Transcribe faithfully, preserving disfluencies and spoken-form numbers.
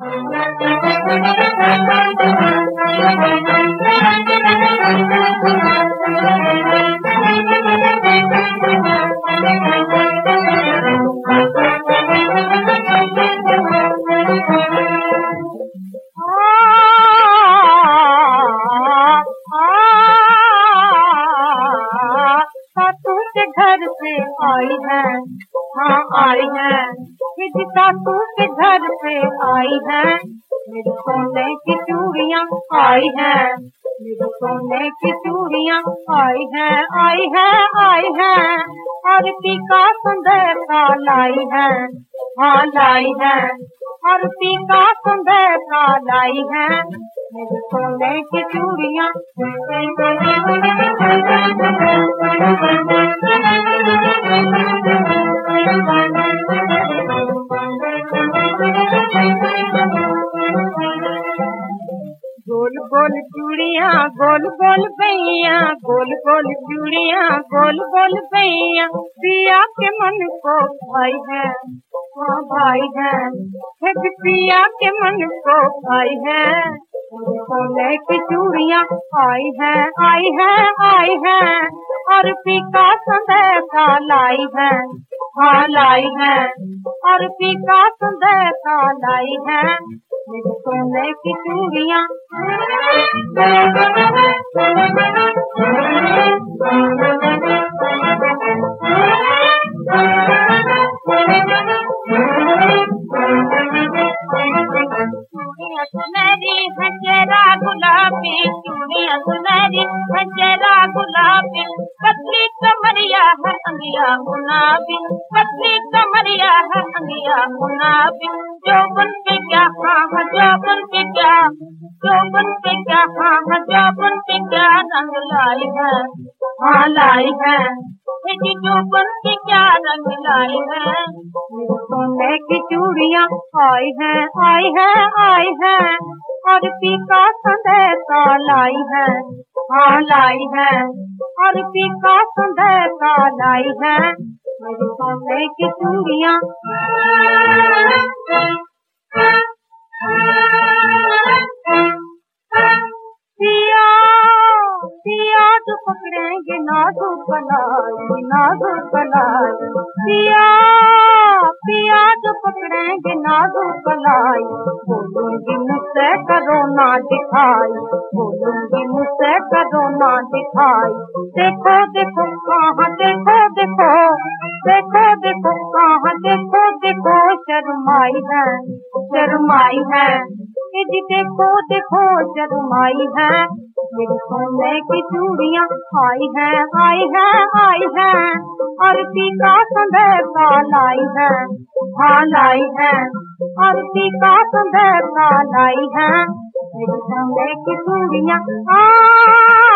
घर से आई है, हाँ आई है, मेरी सासू के घर से आई है, मेरे सोने की चूड़ियाँ आई है, मेरे सोने की चूड़ियाँ आई है, आई है, आई है, आरती का संदेशा लाई है, हाँ लाई है, आरती का संदेशा लाई है, मेरे सोने की चूड़ियाँ। गोल गोल चूड़ियाँ गोल गोल भैया, गोल गोल चूड़ियाँ गोल गोल भैया, पिया के मन को भाई है, हाँ भाई है, पिया के मन को भाई है, सोने की चूड़ियाँ आई है, आई है, आई है, और पीका संदेशा लाई है, हाँ लाई है, और पीका संदेशा लाई है, मेरे सोने की चूड़ियाँ। चूड़ियाँ सुनहरी है चेहरा गुलाबी, चूड़ियाँ सुनहरी है चेहरा गुलाबी, पतली कमरिया है अंगिया गुलाबी, पतली कमरिया है अंगिया गुलाबी, जौबन पे क्या हाँ जौबन पे क्या, जौबन पे क्या हाँ जौबन पे क्या रंग लाई है, हाँ लाई है, मेरी जौबन पे क्या रंग लाई है, मेरे सोने की चूड़ियाँ आई है, आई है, आई है, और पीका संदेशा लाई है, हाँ लाई है, और पीका संदेशा लाई है, मेरे सोने की चूड़ियाँ। पिया पिया जो पकड़ेंगे नाजुक कलाई, नाजुक कलाई, पिया पिया जो पकड़ेंगे नाजुक कलाई, बोलूंगी मुझसे करो ना दिखाई, बोलूंगी मुझसे करो ना दिखाई, देखो देखो कहाँ देखो देखो, देखो देखो कहाँ देखो देखो, शर्माई है, शर्माई है, जी देखो देखो शर्माई है, मेरे सोने की चूड़ियाँ आई है, आई है, आई है, आरती का संदेशा लाई है, हाँ लाई है, आरती का संदेशा लाई है, मेरे सोने की चूड़ियाँ।